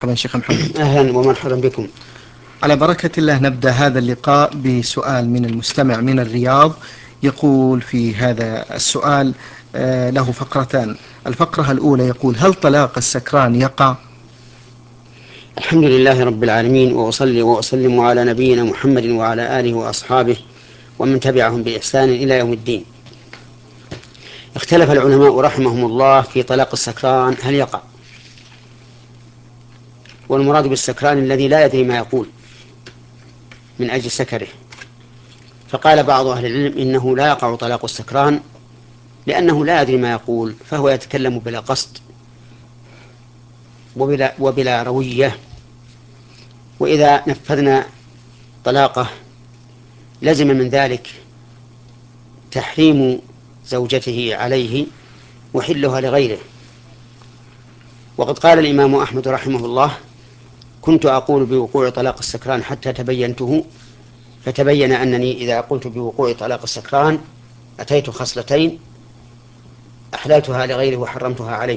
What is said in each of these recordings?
مرحبا شيخ محمد. أهلا ومرحبا بكم. على بركة الله نبدأ هذا اللقاء بسؤال من المستمع من الرياض. يقول في هذا السؤال له فقرتان. الفقرة الأولى يقول: هل طلاق السكران يقع؟ الحمد لله رب العالمين، وأصلي وأسلم على نبينا محمد وعلى آله وأصحابه ومن تبعهم بإحسان إلى يوم الدين. اختلف العلماء رحمهم الله في طلاق السكران هل يقع، والمراد بالسكران الذي لا يدري ما يقول من أجل سكره. فقال بعض أهل العلم إنه لا يقع طلاق السكران لأنه لا يدري ما يقول، فهو يتكلم بلا قصد وبلا روية. وإذا نفذنا طلاقه لزم من ذلك تحريم زوجته عليه وحلها لغيره. وقد قال الإمام أحمد رحمه الله: كنت أقول بوقوع طلاق السكران حتى تبينته، فتبين أنني إذا قلت بوقوع طلاق السكران أتيت خصلتين أحللتها لغيره وحرمتها عليه،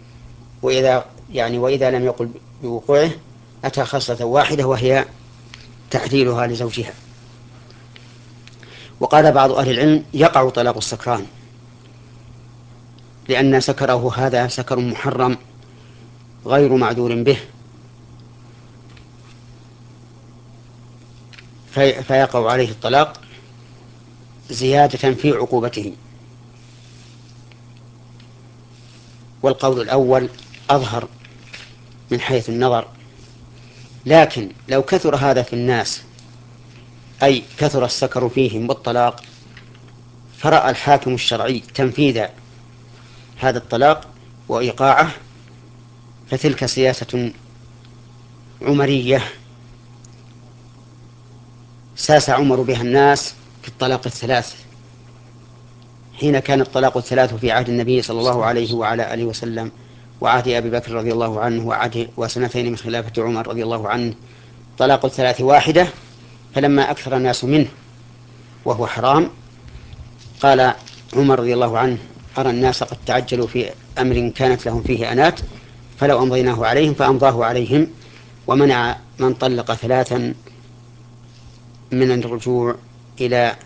وإذا لم يقل بوقوعه أتى خصلة واحدة وهي تحليلها لزوجها. وقال بعض أهل العلم: يقع طلاق السكران لأن سكره هذا سكر محرم غير معذور به، فيقع عليه الطلاق زيادة في عقوبته. والقول الأول أظهر من حيث النظر، لكن لو كثر هذا في الناس، أي كثر السكر فيهم بالطلاق، فرأى الحاكم الشرعي تنفيذ هذا الطلاق وإيقاعه، فتلك سياسة عمرية ساس عمر بها الناس في الطلاق الثلاث، حين كان الطلاق الثلاث في عهد النبي صلى الله عليه وعلى آله وسلم، وعهد أبي بكر رضي الله عنه، وسنتين من خلافة عمر رضي الله عنه، طلاق الثلاث واحدة. فلما أكثر الناس منه وهو حرام، قال عمر رضي الله عنه: أرى الناس قد تعجلوا في أمر كانت لهم فيه أنات، فلو أمضيناه عليهم فأمضاه عليهم، ومنع من طلق ثلاثا من الرجوع إلى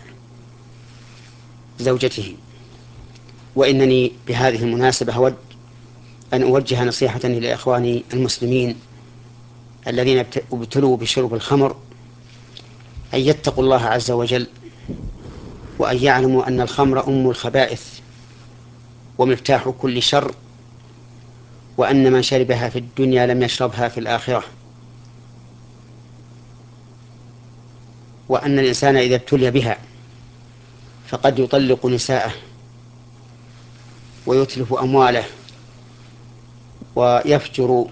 زوجته. وإنني بهذه المناسبة أود أن أوجه نصيحة إلى إخواني المسلمين الذين ابتلوا بشرب الخمر، أن يتقوا الله عز وجل، وأن يعلموا أن الخمر أم الخبائث ومفتاح كل شر، وأن من شربها في الدنيا لم يشربها في الآخرة، وأن الإنسان إذا ابتلي بها فقد يطلق نساءه ويتلف أمواله ويفجر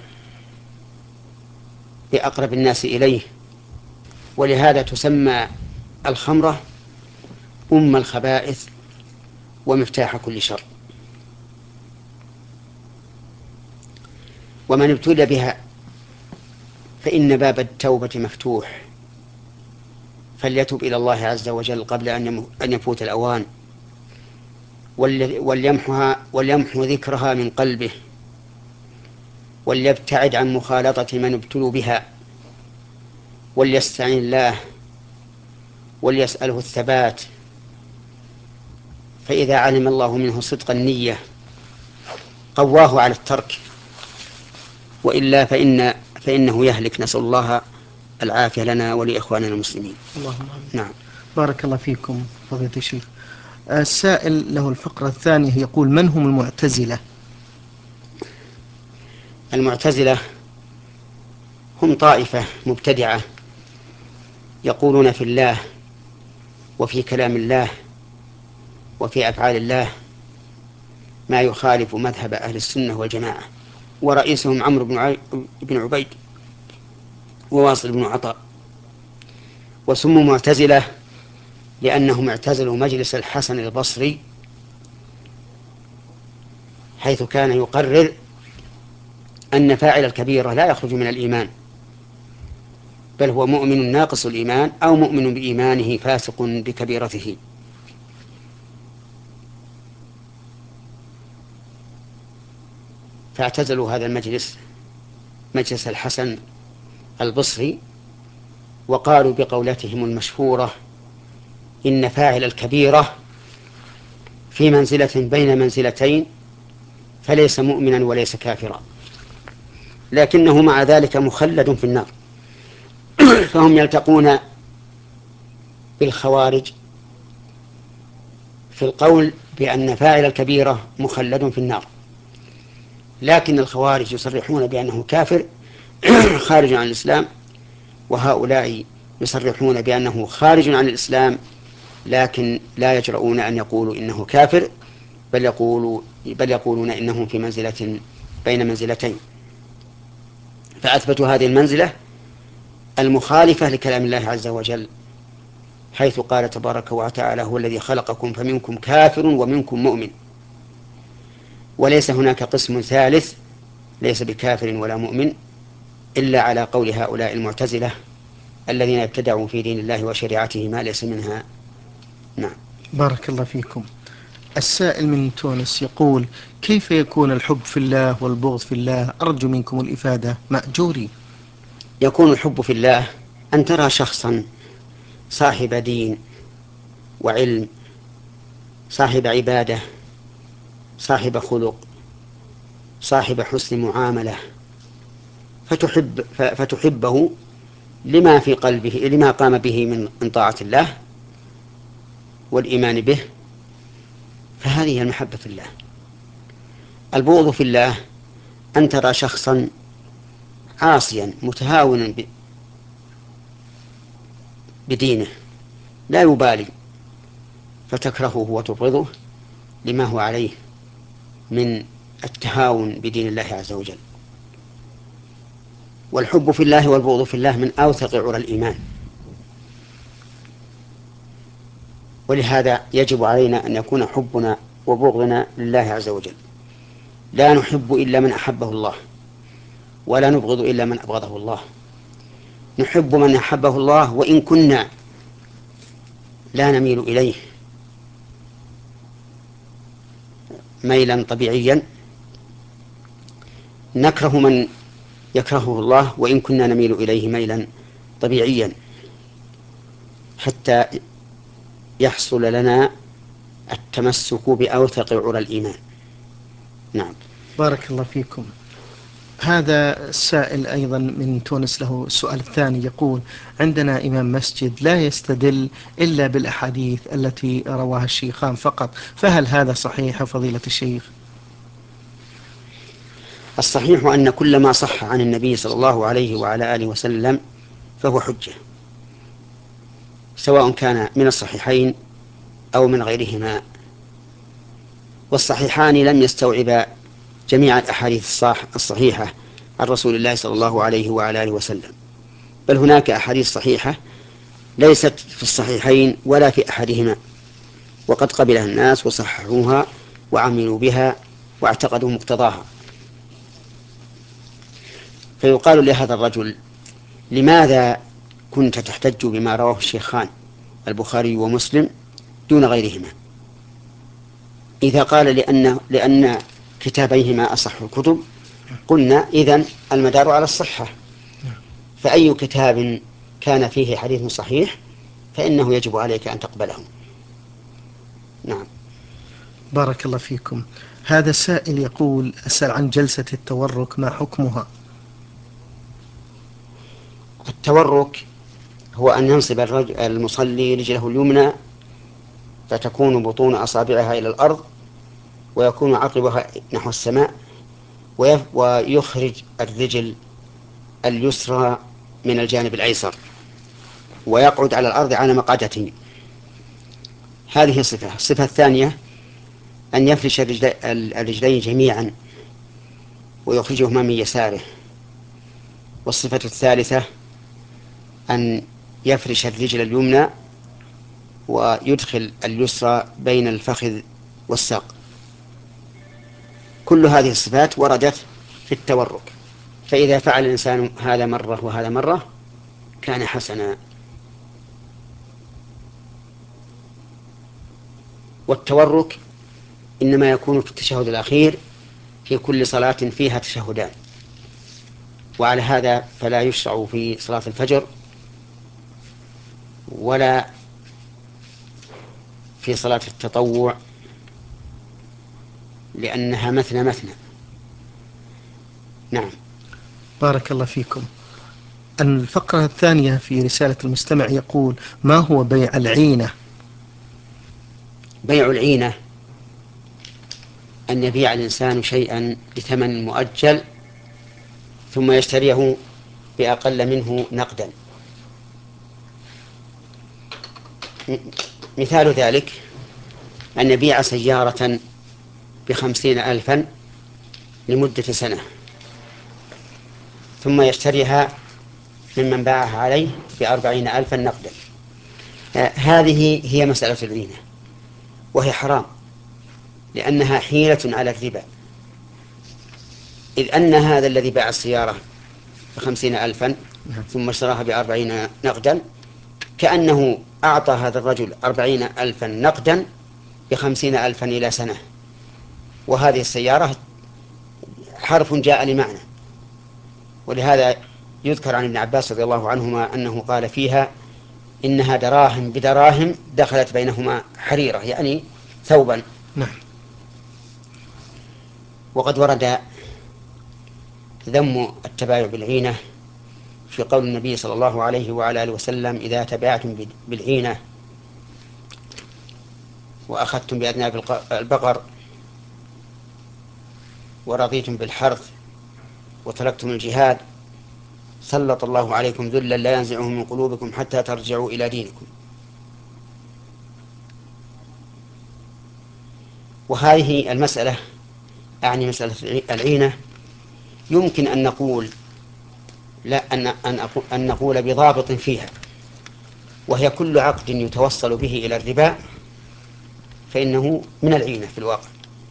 بأقرب الناس إليه. ولهذا تسمى الخمرة أم الخبائث ومفتاح كل شر. ومن ابتلي بها فإن باب التوبة مفتوح، فليتب إلى الله عز وجل قبل أن يفوت الأوان، وليمحو ذكرها من قلبه، وليبتعد عن مخالطة من ابتلوا بها، وليستعين الله وليسأله الثبات. فإذا علم الله منه صدق النية قواه على الترك، وإلا فإنه يهلك. نسأل الله العافية لنا ولإخواننا المسلمين. اللهم آمين. نعم. بارك الله فيكم فضيلة الشيخ. السائل له الفقرة الثانية يقول: من هم المعتزلة؟ المعتزلة هم طائفة مبتدعة يقولون في الله وفي كلام الله وفي أفعال الله ما يخالف مذهب أهل السنة والجماعة، ورئيسهم عمرو بن عبيد وواصل بن عطاء. وسموا معتزلة لأنهم اعتزلوا مجلس الحسن البصري، حيث كان يقرر أن فاعل الكبيرة لا يخرج من الإيمان، بل هو مؤمن ناقص الإيمان أو مؤمن بإيمانه فاسق بكبيرته. فاعتزلوا هذا المجلس مجلس الحسن البصري، وقالوا بقولتهم المشهورة: إن فاعل الكبيرة في منزلة بين منزلتين، فليس مؤمنا وليس كافرا، لكنه مع ذلك مخلد في النار. فهم يلتقون بالخوارج في القول بأن فاعل الكبيرة مخلد في النار، لكن الخوارج يصرحون بأنه كافر خارج عن الإسلام، وهؤلاء يصرحون بأنه خارج عن الإسلام لكن لا يجرؤون أن يقولوا إنه كافر، بل يقولون إنه في منزلة بين منزلتين، فأثبتوا هذه المنزلة المخالفة لكلام الله عز وجل، حيث قال تبارك وتعالى: هو الذي خلقكم فمنكم كافر ومنكم مؤمن. وليس هناك قسم ثالث ليس بكافر ولا مؤمن إلا على قول هؤلاء المعتزلة الذين ابتدعوا في دين الله وشريعته ما ليس منها. نعم. بارك الله فيكم. السائل من تونس يقول: كيف يكون الحب في الله والبغض في الله؟ أرجو منكم الإفادة مأجوري. يكون الحب في الله أن ترى شخصا صاحب دين وعلم، صاحب عبادة، صاحب خلق، صاحب حسن معاملة، فتحبه لما في قلبه، لما قام به من طاعة الله والإيمان به، فهذه هي المحبة في الله. البغض في الله أن ترى شخصا عاصيا متهاونا بدينه لا يبالي، فتكرهه وتبغضه لما هو عليه من التهاون بدين الله عز وجل. والحب في الله والبغض في الله من أوثق عرى الإيمان، ولهذا يجب علينا أن يكون حبنا وبغضنا لله عز وجل. لا نحب إلا من أحبه الله، ولا نبغض إلا من أبغضه الله. نحب من أحبه الله وإن كنا لا نميل إليه ميلا طبيعيا، نكره من يكرهه الله وإن كنا نميل إليه ميلا طبيعيا، حتى يحصل لنا التمسك بأوثق عرى الإيمان. نعم. بارك الله فيكم. هذا السائل أيضا من تونس له السؤال الثاني يقول: عندنا إمام مسجد لا يستدل إلا بالأحاديث التي رواها الشيخان فقط، فهل هذا صحيح فضيلة الشيخ؟ الصحيح أن كل ما صح عن النبي صلى الله عليه وعلى آله وسلم فهو حجة، سواء كان من الصحيحين أو من غيرهما. والصحيحان لم يستوعبا جميع الأحاديث الصحيحة عن رسول الله صلى الله عليه وعلى آله وسلم، بل هناك أحاديث صحيحة ليست في الصحيحين ولا في أحدهما، وقد قبلها الناس وصححوها وعملوا بها واعتقدوا مقتضاها. فيقال لهذا الرجل: لماذا كنت تحتج بما رواه الشيخان البخاري ومسلم دون غيرهما؟ إذا قال لأن كتابيهما أصح الكتب، قلنا إذن المدار على الصحة، فأي كتاب كان فيه حديث صحيح فإنه يجب عليك أن تقبله. نعم. بارك الله فيكم. هذا السائل يقول: أسأل عن جلسة التورك، ما حكمها؟ التورك هو أن ينصب المصلي رجله اليمنى فتكون بطون أصابعها إلى الأرض، ويكون عقبها نحو السماء، ويخرج الرجل اليسرى من الجانب الأيسر، ويقعد على الأرض على مقعدته. هذه صفة. الصفة الثانية أن يفرش الرجلين جميعا ويخرجهما من يساره. والصفة الثالثة أن يفرش الرجل اليمنى ويدخل اليسرى بين الفخذ والساق. كل هذه الصفات وردت في التورك، فإذا فعل الإنسان هذا مرة وهذا مرة كان حسنا. والتورك إنما يكون في التشهد الأخير في كل صلاة فيها تشهدان، وعلى هذا فلا يشرع في صلاة الفجر ولا في صلاة التطوع، لأنها مثنى مثنى. نعم. بارك الله فيكم. الفقرة الثانية في رسالة المستمع يقول: ما هو بيع العينة؟ بيع العينة أن يبيع الإنسان شيئا بثمن مؤجل ثم يشتريه بأقل منه نقدا. مثال ذلك أن يبيع سيارة ب50,000 لمدة سنة، ثم يشتريها ممن باعها عليه ب40,000 نقدا. هذه هي مسألة العينة، وهي حرام لأنها حيلة على الربا، إذ أن هذا الذي باع السيارة ب50,000 ثم اشتراها ب40 نقدا كأنه أعطى هذا الرجل 40,000 نقدا ب50,000 إلى سنة، وهذه السيارة حرف جاء لمعنى. ولهذا يذكر عن ابن عباس رضي الله عنهما أنه قال فيها: إنها دراهم بدراهم دخلت بينهما حريرة، يعني ثوبا. نعم. وقد ورد ذم التبايع بالعينة في قول النبي صلى الله عليه وعلى آله وسلم: إذا تبايعتم بالعينة وأخذتم بأذناب البقر ورضيتم بالحرث وتركتم الجهاد سلط الله عليكم ذلا لا ينزعه من قلوبكم حتى ترجعوا إلى دينكم. وهذه المسألة، أعني مسألة العينة، يمكن أن نقول لا أن نقول بضابط فيها، وهي كل عقد يتوصل به إلى الربا فإنه من العينة في الواقع.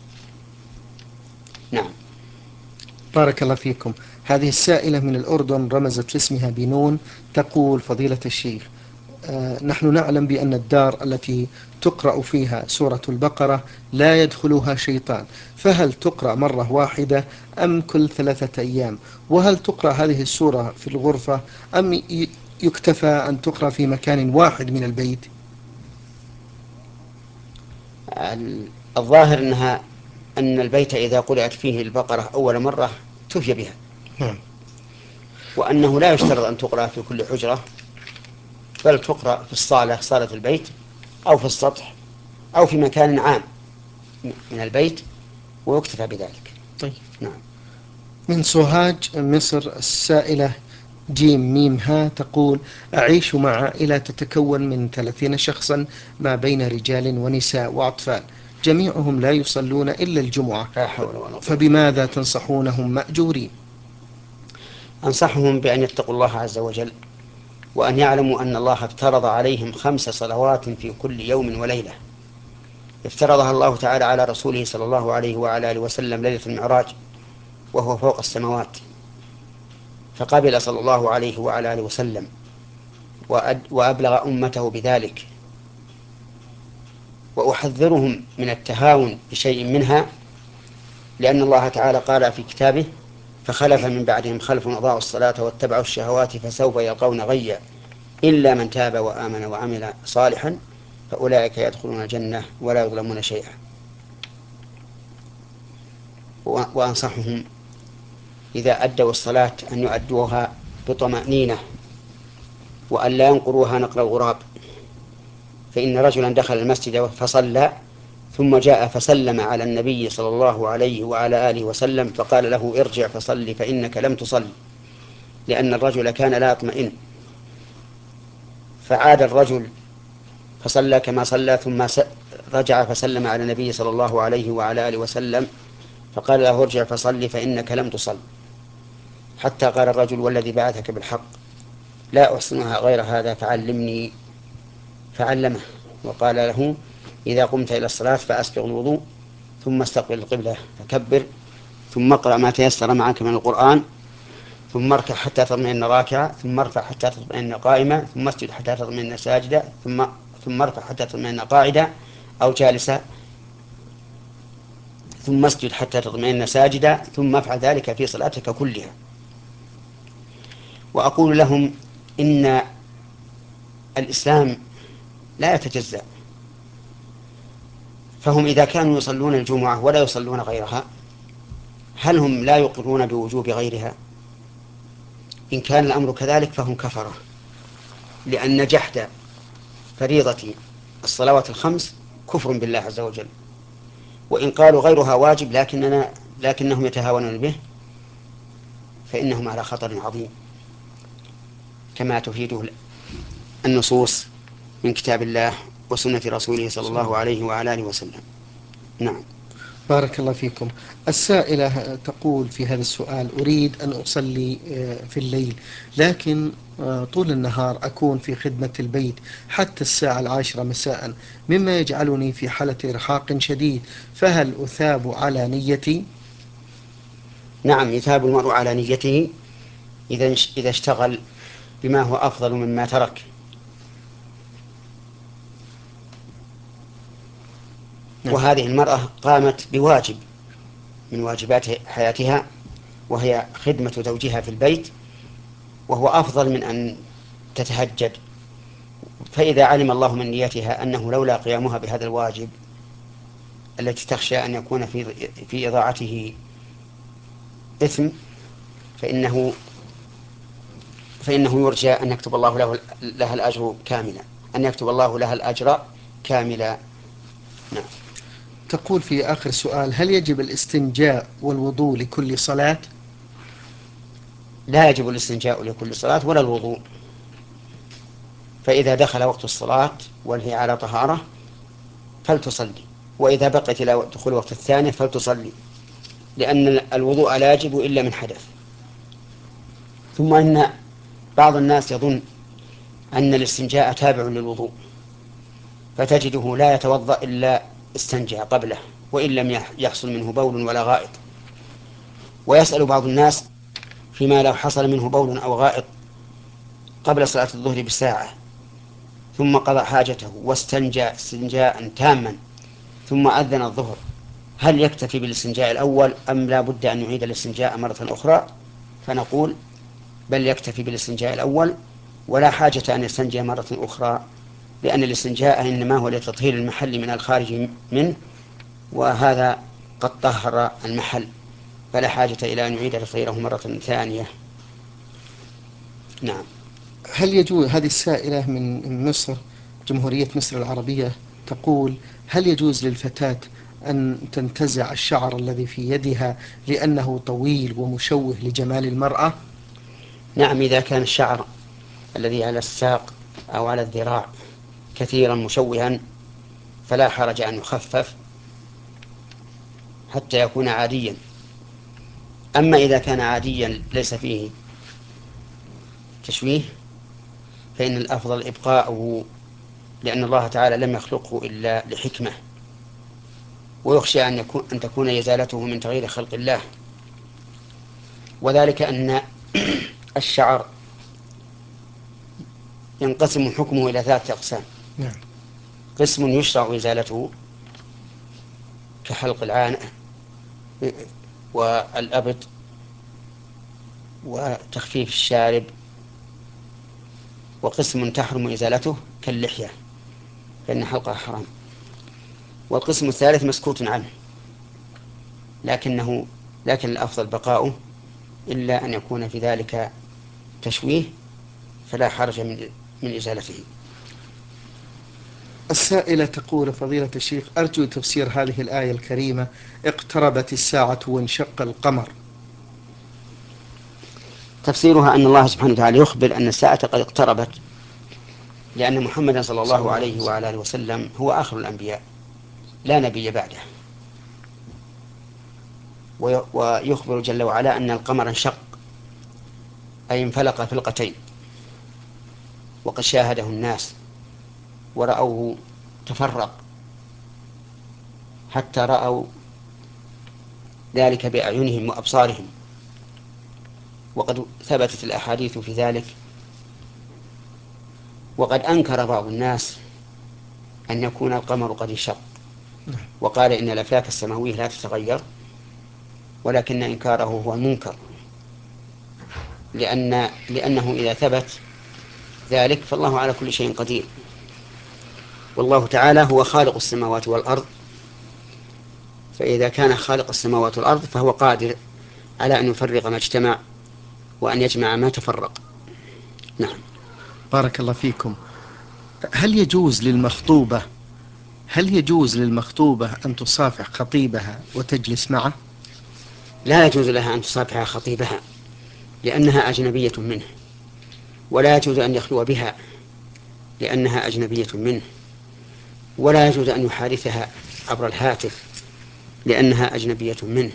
نعم. بارك الله فيكم. هذه السائلة من الأردن رمزت لاسمها بنون، تقول: فضيلة الشيخ، نحن نعلم بأن الدار التي تقرأ فيها سورة البقرة لا يدخلها شيطان، فهل تقرأ مرة واحدة أم كل 3 أيام؟ وهل تقرأ هذه السورة في الغرفة أم يكتفى أن تقرأ في مكان واحد من البيت؟ الظاهر أن البيت إذا قرأت فيه البقرة أول مرة تفي بها، نعم. وأنه لا يشترط أن تقرأ في كل حجرة، بل تقرأ في الصالة، صالة البيت، أو في السطح، أو في مكان عام من البيت، ويكتفى بذلك. طيب. نعم. من سوهاج مصر السائلة جيم ميم ها تقول: أعيش مع عائلة تتكون من 30 شخصا ما بين رجال ونساء وأطفال، جميعهم لا يصلون إلا الجمعة، لا حول ولا قوة. فبماذا تنصحونهم مأجورين؟ أنصحهم بأن يتقوا الله عز وجل، وأن يعلموا أن الله افترض عليهم 5 صلوات في كل يوم وليلة، افترضها الله تعالى على رسوله صلى الله عليه وعلى آله وسلم ليلة المعراج وهو فوق السماوات، فقبل صلى الله عليه وعلى آله وسلم وأبلغ أمته بذلك. وأحذرهم من التهاون بشيء منها، لأن الله تعالى قال في كتابه: فخلف من بعدهم خلف أضاعوا الصلاة واتبعوا الشهوات فسوف يلقون غيا إلا من تاب وآمن وعمل صالحا فأولئك يدخلون الجنة ولا يظلمون شيئا. وأنصحهم إذا أدوا الصلاة أن يؤدوها بطمأنينة، وأن لا ينقروها نقر الغراب، فإن رجلا دخل المسجد فصلى ثم جاء فسلم على النبي صلى الله عليه وعلى آله وسلم فقال له: ارجع فصل فإنك لم تصل، لأن الرجل كان لا يطمئن. فعاد الرجل فصلى كما صلى، ثم رجع فسلم على النبي صلى الله عليه وعلى آله وسلم فقال له: ارجع فصل فإنك لم تصل، حتى قال الرجل: والذي بعثك بالحق لا أحسنها غير هذا فعلمني. فعلمه وقال له: إذا قمت إلى الصلاة فأسبغ الوضوء ثم استقبل القبلة فكبر، ثم اقرأ ما تيسر معك من القرآن، ثم اركع حتى تطمئن راكعا، ثم ارفع حتى تطمئن قائما، ثم اسجد حتى تطمئن ساجدا، ثم ارفع حتى تطمئن قاعدا أو جالسا، ثم اسجد حتى تطمئن ساجدا، ثم افعل ذلك في صلاتك كلها. وأقول لهم إن الإسلام لا يتجزأ، فهم إذا كانوا يصلون الجمعة ولا يصلون غيرها، هل هم لا يقرون بوجوب غيرها؟ إن كان الأمر كذلك فهم كفرة، لأن جحد فريضة الصلوات الخمس كفر بالله عز وجل. وإن قالوا غيرها واجب لكنهم يتهاونون به، فإنهم على خطر عظيم، كما تفيده النصوص من كتاب الله وسنة رسوله صلى الله عليه وعلى آله وسلم. نعم. بارك الله فيكم. السائلة تقول في هذا السؤال: أريد أن أصلي في الليل، لكن طول النهار أكون في خدمة البيت حتى الساعة 10 مساء، مما يجعلني في حالة إرهاق شديد، فهل أثاب على نيتي؟ نعم، يثاب المرء على نيته إذا اشتغل بما هو أفضل مما ترك. نعم. وهذه المرأة قامت بواجب من واجبات حياتها، وهي خدمة زوجها في البيت، وهو أفضل من أن تتهجد. فإذا علم الله من نيتها أنه لولا قيامها بهذا الواجب التي تخشى أن يكون في إضاعته إثم، فإنه يرجى أن يكتب الله لها الأجر كاملا، أن يكتب الله لها الأجر كاملا. نعم. تقول في آخر سؤال: هل يجب الاستنجاء والوضوء لكل صلاة؟ لا يجب الاستنجاء لكل صلاة ولا الوضوء، فإذا دخل وقت الصلاة وهي على طهارة فلتصلي، وإذا بقيت إلى دخول وقت الثانية فلتصلي، لأن الوضوء لا يجب إلا من حدث. ثم إن بعض الناس يظن أن الاستنجاء تابع للوضوء، فتجده لا يتوضأ إلا استنجى قبله، وإن لم يحصل منه بول ولا غائط. ويسأل بعض الناس فيما لو حصل منه بول أو غائط قبل صلاة الظهر بساعة، ثم قضى حاجته واستنجى استنجاء تاما ثم أذن الظهر، هل يكتفي بالاستنجاء الأول أم لا بد أن يعيد الاستنجاء مرة أخرى؟ فنقول بل يكتفي بالاستنجاء الأول، ولا حاجة أن يستنجي مرة أخرى، لأن الاستنجاء إنما هو لتطهير المحل من الخارج منه، وهذا قد طهر المحل، فلا حاجة إلى أن يعيد تطهيره مرة ثانية. نعم. هل يجوز، هذه السائلة من مصر، جمهورية مصر العربية، تقول: هل يجوز للفتاة أن تنتزع الشعر الذي في يدها لأنه طويل ومشوه لجمال المرأة؟ نعم، إذا كان الشعر الذي على الساق أو على الذراع كثيرا مشوها فلا حرج أن يخفف حتى يكون عاديا. أما إذا كان عاديا ليس فيه تشويه فإن الأفضل إبقاؤه، لأن الله تعالى لم يخلقه إلا لحكمة، ويخشى أن تكون إزالته من تغيير خلق الله. وذلك أن الشعر ينقسم حكمه إلى 3 أقسام: نعم. قسم يشرع إزالته كحلق العانة والأبط وتخفيف الشارب، وقسم تحرم إزالته كاللحية فإن حلقها حرام، والقسم الثالث مسكوت عنه لكن الأفضل بقاؤه، إلا أن يكون في ذلك تشويه فلا حرج من إزالته. السائلة تقول: فضيلة الشيخ، أرجو تفسير هذه الآية الكريمة: اقتربت الساعة وانشق القمر. تفسيرها أن الله سبحانه وتعالى يخبر أن الساعة قد اقتربت، لأن محمدا صلى صلى الله الله عليه عليه وسلم. وعلى آله وسلم هو آخر الأنبياء لا نبي بعده. ويخبر جل وعلا أن القمر انشق، أي انفلق فلقتين، وقد شاهده الناس ورأوه تفرق حتى رأوا ذلك بأعينهم وأبصارهم، وقد ثبتت الأحاديث في ذلك. وقد أنكر بعض الناس أن يكون القمر قد انشق، وقال إن الأفلاك السماوية لا تتغير، ولكن إنكاره هو المنكر، لأنه إذا ثبت ذلك فالله على كل شيء قدير، والله تعالى هو خالق السماوات والأرض، فإذا كان خالق السماوات والأرض فهو قادر على أن يفرق ما اجتمع وأن يجمع ما تفرق. نعم. بارك الله فيكم. هل يجوز للمخطوبة هل يجوز للمخطوبة أن تصافح خطيبها وتجلس معه؟ لا يجوز لها أن تصافح خطيبها لأنها أجنبية منه، ولا يجوز أن يخلو بها لأنها أجنبية منه، ولا يجوز أن يحادثها عبر الهاتف لأنها أجنبية منه،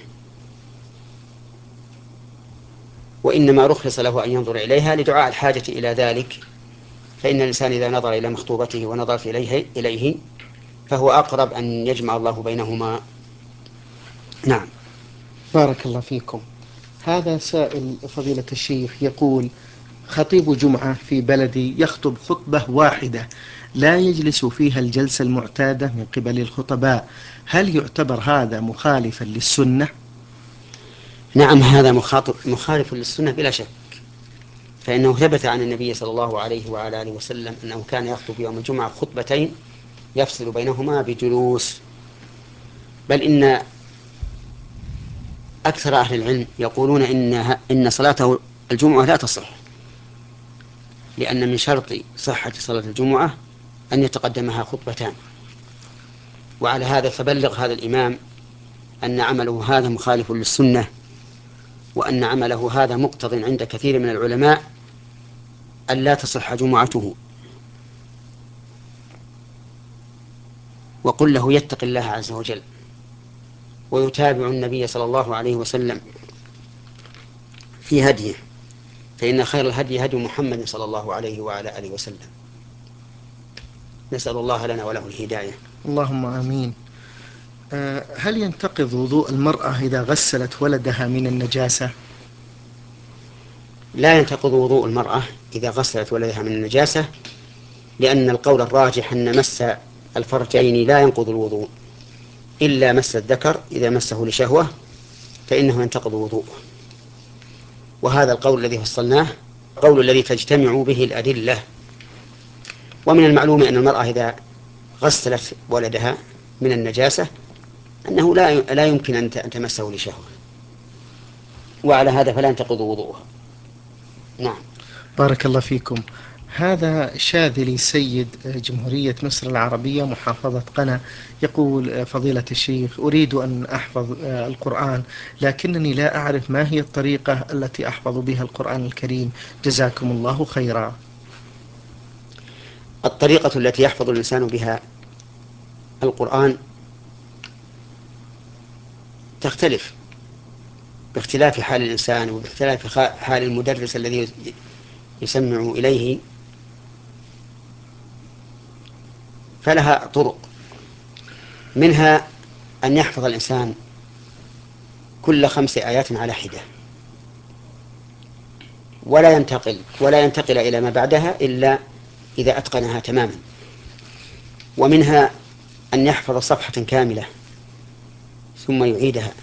وإنما رخص له أن ينظر إليها لدعاء الحاجة إلى ذلك، فإن الإنسان إذا نظر إلى مخطوبته ونظرت إليه فهو أقرب أن يجمع الله بينهما. نعم. بارك الله فيكم. هذا سائل فضيلة الشيخ يقول: خطيب جمعة في بلدي يخطب خطبة واحدة لا يجلس فيها الجلسة المعتادة من قبل الخطباء، هل يعتبر هذا مخالفا للسنة؟ نعم، هذا مخالف للسنة بلا شك، فإنه ثبت عن النبي صلى الله عليه وعلى آله وسلم أنه كان يخطب يوم الجمعة خطبتين يفصل بينهما بجلوس، بل إن أكثر أهل العلم يقولون إن صلاة الجمعة لا تصح، لأن من شرط صحة صلاة الجمعة أن يتقدمها خطبتان. وعلى هذا فبلغ هذا الإمام أن عمله هذا مخالف للسنة، وأن عمله هذا مقتض عند كثير من العلماء أن لا تصح جمعته، وقل له يتق الله عز وجل ويتابع النبي صلى الله عليه وسلم في هديه، فإن خير الهدي هدي محمد صلى الله عليه وعلى آله وسلم. نسأل الله لنا وله الهداية. اللهم آمين. هل ينتقض وضوء المرأة إذا غسلت ولدها من النجاسة؟ لا ينتقض وضوء المرأة إذا غسلت ولدها من النجاسة، لأن القول الراجح أن مس الفرجين لا ينقض الوضوء، إلا مس الذكر إذا مسه لشهوة فإنه ينتقض وضوءه، وهذا القول الذي فصلناه القول الذي تجتمع به الأدلة. ومن المعلوم أن المرأة إذا غسلت ولدها من النجاسة أنه لا يمكن أن تمسه لشهوة، وعلى هذا فلا ينتقض وضوءها. نعم. بارك الله فيكم. هذا شاذلي سيد جمهورية مصر العربية محافظة قنا يقول: فضيلة الشيخ، أريد أن أحفظ القرآن، لكنني لا أعرف ما هي الطريقة التي أحفظ بها القرآن الكريم، جزاكم الله خيرا. الطريقة التي يحفظ الإنسان بها القرآن تختلف باختلاف حال الإنسان وباختلاف حال المدرس الذي يسمع إليه، فلها طرق، منها أن يحفظ الإنسان كل 5 آيات على حدة، ولا ينتقل إلى ما بعدها إلا إذا أتقنها تماما، ومنها أن يحفظ صفحة كاملة ثم يعيدها،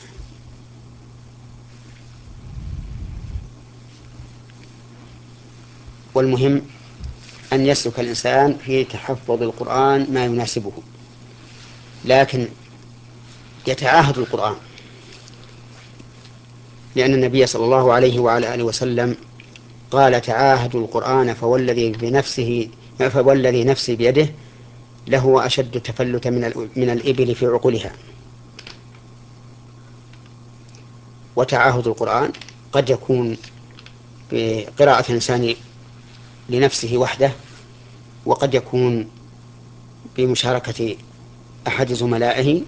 والمهم أن يسلك الإنسان في تحفظ القرآن ما يناسبه، لكن يتعاهد القرآن، لأن النبي صلى الله عليه وعلى آله وسلم قال: تعاهدوا القرآن فوالذي نفسي بيده له أشد تفلتا من الإبل في عقلها. وتعاهد القرآن قد يكون بقراءة الإنسان لنفسه وحده، وقد يكون بمشاركة أحد زملائه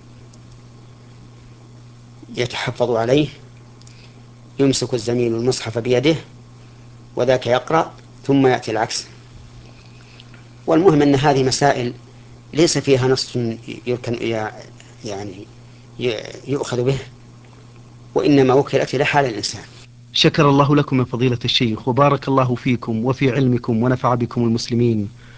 يتحفظ عليه، يمسك الزميل المصحف بيده وذاك يقرأ ثم يأتي العكس. والمهم أن هذه مسائل ليس فيها نص يعني يؤخذ به، وإنما وكلت إلى حال الإنسان. شكر الله لكم يا فضيلة الشيخ، وبارك الله فيكم وفي علمكم ونفع بكم المسلمين.